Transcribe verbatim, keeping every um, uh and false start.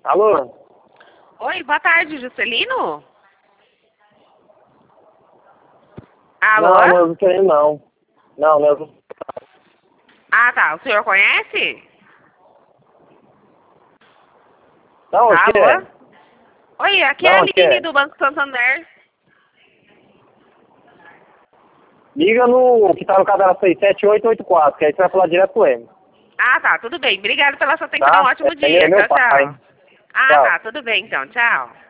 Alô? Oi, boa tarde, Juscelino? Alô? Não, não é o Juscelino, não. Não, não é o Juscelino. Ah, tá. O senhor conhece? Não, acho que Alô? é. Oi, aqui é Não, a acho que Aline é. do Banco Santander. Liga no que tá no cadastro aí, sete oito oito quatro, que aí você vai falar direto com ele. Ah, tá. Tudo bem. Obrigado pela sua atenção. Tá? Ótimo Ele é dia. meu Tchau, pai. tchau. Ah, Tchau. tá. Tudo bem, então. Tchau.